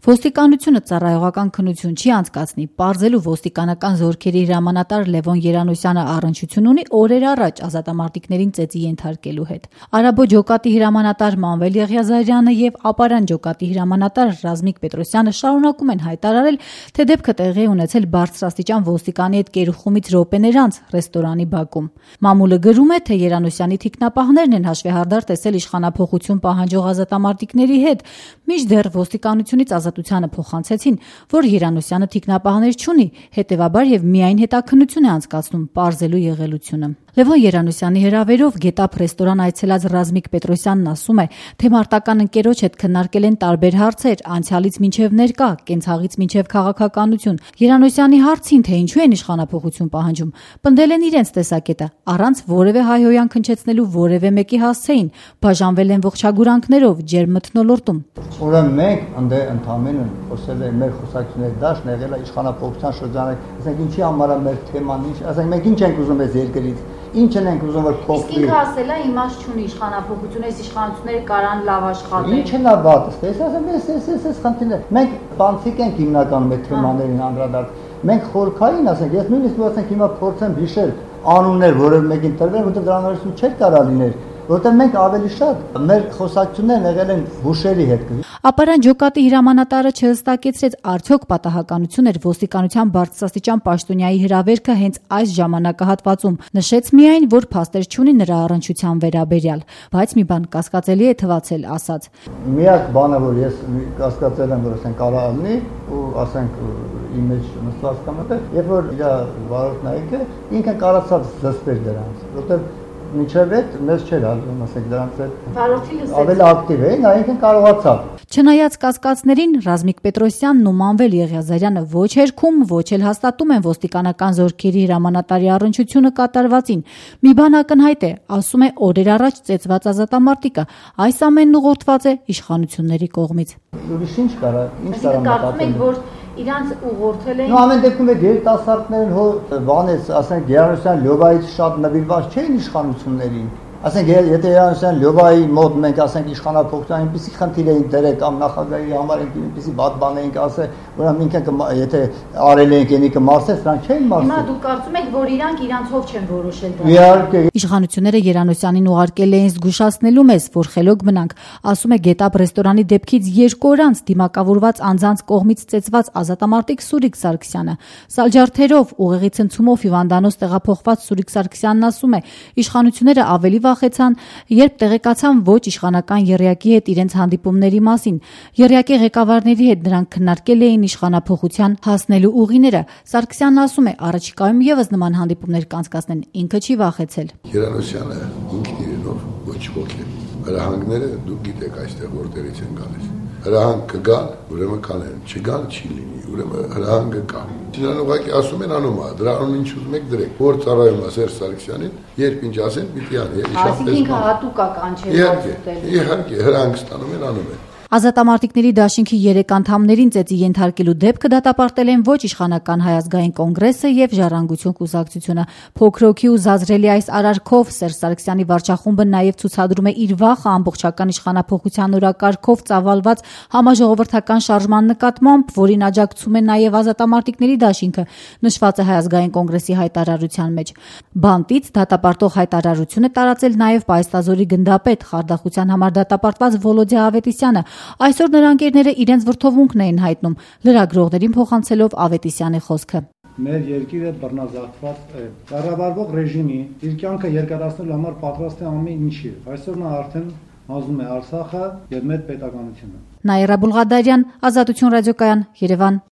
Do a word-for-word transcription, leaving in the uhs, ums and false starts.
Ոստիկանությունը ծառայողական քննություն չի անցկացնի, պարզելու ոստիկանական զորքերի հրամանատար Լևոն Երանոսյանը առնչություն ունի օրեր առաջ ազատամարտիկներին ծեծի ենթարկելու հետ։ Արաբո ջոկատի հրամանատար Մանվել Եղիազարյանը եւ Ապարան ջոկատի հրամանատար Ռազմիկ Պետրոսյանը շարունակում են հայտարարել, թե դեպքը տեղի է ունեցել բարձրաստիճան ոստիկանի հետ կերուխումից րոպեներ անց ռեստորանի բակում։ Մամուլը գրում է, թե Երանոսյանի թիկնապահներն են հաշվեհարդար տեսել իշխանափոխություն պահանջող ազատամարտիկների հետ, մինչդեռ ոստիկանությունից ազատությանը փոխանցեցին, որ Երանոսյանը թիկնապահներ չունի, հետևաբար եւ միայն հետաքննություն է անցկացնում պարզելու եղելությունը։ Լևոն Երանոսյանի հրավերով Գետափ ռեստորան այցելած Ռազմիկ Պետրոսյանն ասում է, թե մարտական ընկերոջ հետ քննարկել են տարբեր հարցեր, անցյալից մինչև ներկա, կենցաղից մինչև քաղաքականություն։ Երանոսյանի հարցին, թե ինչու են իշխանափոխություն պահանջում, պնդել են իրենց տեսակետը, առանց որևէ հայհոյան քնչեցնելու որևէ մեկի հասցեին, բաժանվել են ողջագուրանքներով, ջերմ մթնոլորտում։ Ուրեմն մենք ընդ ընդհանրեն խոսել ենք մեր խոսակցությունների դաշտն եղել է իշխանափոխության շրջանը, ասենք ինչի համար է մեր թեման, ինչ, ասենք մենք ինչ ենք ուզում այս երկրից, ինչ ենք ուզում որ փոխվի։ Իսկ ինքը ասել է իմաստ չունի իշխանափոխությունը, այս իշխանությունները կարան լավ աշխատեն։ Ինչն է վատը, ես ասեմ, ես ես ես ես խնդիրը։ Մենք բանցիկ ենք հիմնականում այդ թեմաներին անդրադարձ։ Մենք խորքային ասենք, ես նույնիսկ ասենք հիմա փորձեմ հիշել անուններ, որը մեկին տրվել, որտեղ դրանց հարցում չէր կարա լիներ։ Որտեղ մենք ավելի շատ մեր խոսակցություններն եղել են հուշերի հետ։ Ապարան ջոկատի հրամանատարը չհստակեցրեց արդյոք պատահականություն էր ոստիկանության բարձրաստիճան պաշտոնյայի հրավերքը հենց այս ժամանակահատվածում, նշեց միայն, որ փաստեր չունի նրա առնչության վերաբերյալ, բայց մի բան կասկածելի է թվացել, ասաց. Միակ բանը, որ ես կասկածել եմ, որ ասենք կարա լինի, ու ասենք իմ մեջ նստած կամ այդտեղ, երբ որ իր վարորդն այգը ինքը կարացած զսպեր դրանց, որտեղ Մինչև այդ մեզ չէր հաջողում, ասենք դրանց հետ ավելի ակտիվ էին, այնքան կարողացավ։ Չնայած կասկածներին, Ռազմիկ Պետրոսյանն ու Մանվել Եղիազարյանը ոչ հերքում, ոչ էլ հաստատում են ոստիկանական զորքերի հրամանատարի առնչությունը կատարվածին։ Մի բան ակնհայտ է, ասում է օրեր առաջ ծեծված ազատամարտիկը, այս ամենն ուղղորդված է իշխանությունների կողմից։ Ուրիշ ինչ կարա, ինչ կարա մտածել։ Իրանց ուղղորդել էին։ Նո ամեն դեպքում այդ երիտասարդներն հո բանից, ասենք Երանոսյան լյովայից շատ նվիրված չէին իշխանություններին։ Ասենք եթե Երանոսյան լյովայի մոտ մենք ասենք իշխանափոխության այնպեսի խնդիր էին դրել կամ նախագահի համար այնպեսի բադ բան էինք ասել, որոնք ինքն եթե արել ենք ենի կմարսես, նրանք չէին մարսել։ Հիմա դուք կարծում եք, որ իրանք իրանցով չեն որոշել դա։ Իհարկե։ Իշխանությունները Երանոսյանին ուղարկել էին զգուշացնելու մեզ, որ խելոք մնանք, ասում է Գետափ ռեստորանի դեպքից երկու օր անց դիմակավորված անձանց կողմից ծեծված ազատամարտիկ Սուրիկ Սարգսյանը։ Սալջարդերով ուղեղի ցնցումով հիվանդանոց տեղափոխված Սուրիկ Սարգսյանն ասում է, իշխանությունները ավելի վախեցան, երբ տեղեկացան ոչ իշխանական եռյակի հետ իրենց հանդիպումների մասին։ Եռյակի ղեկավարների հետ նրանք քննարկել էին իշխանափոխության հասնելու ուղիները։ Սարգսյանն ասում է, առաջիկայում եւս նման հանդիպումներ կանցկացնեն, ինքը չի վախեցել։ Երանոսյանը ինքն իրենով ոչ ոք է։ Հրահանգները դուք գիտեք այստեղ որտեղից են գալիս։ Հրահանգ կգան, ուրեմն կանեն, չգան չի լինի, ուրեմն հրահանգը կա։ Դրան ուղղակի ասում են անում է, դրա անուն ինչ ուզում եք դրեք։ Որ ծառայում է Սերժ Սարգսյանին, երբ ինչ ասեն, պիտի անի։ Այսինքն ինքը հատուկ է կանչել։ Իհարկե, իհարկե, հրահանգ ստանում են, անում են։ Ազատամարտիկների դաշինքի երեք անդամներին ծեծի ենթարկելու դեպքը դատապարտել են ոչ իշխանական Հայ ազգային կոնգրեսը եւ Ժառանգություն կուսակցությունը։ Փոքրոքի ու զազրելի այս արարքով Սերժ Սարգսյանի վարչախումբը նաեւ ցուցադրում է իր վախը ամբողջական իշխանափոխության օրակարգով ծավալված համաժողովրդական շարժման նկատմամբ, որին աջակցում է նաեւ ազատամարտիկների դաշինքը, նշված է Հայ ազգային կոնգրեսի հայտարարության մեջ։ Բանտից դատապարտող հայտարարություն է տարածել նաեւ Պայստազորի գնդապետ Խարդախության համար դատապարտված Վոլոդիա Ավետիսյանը։ Այսօր նրա ընկերները իրենց վրթովունքն էին հայտնում, լրագրողներին փոխանցելով Ավետիսյանի խոսքը։ Մեր երկիրը բռնազավթված է։ Կառավարվող ռեժիմի իր կյանքը երկարացնելու համար պատրաստ է ամեն ինչի։ Այսօր նա արդեն ազում է Արցախը եւ մեր պետականությունը։ Նաիրա Բուլղադարյան, Ազատություն ռադիոկայան, Երևան։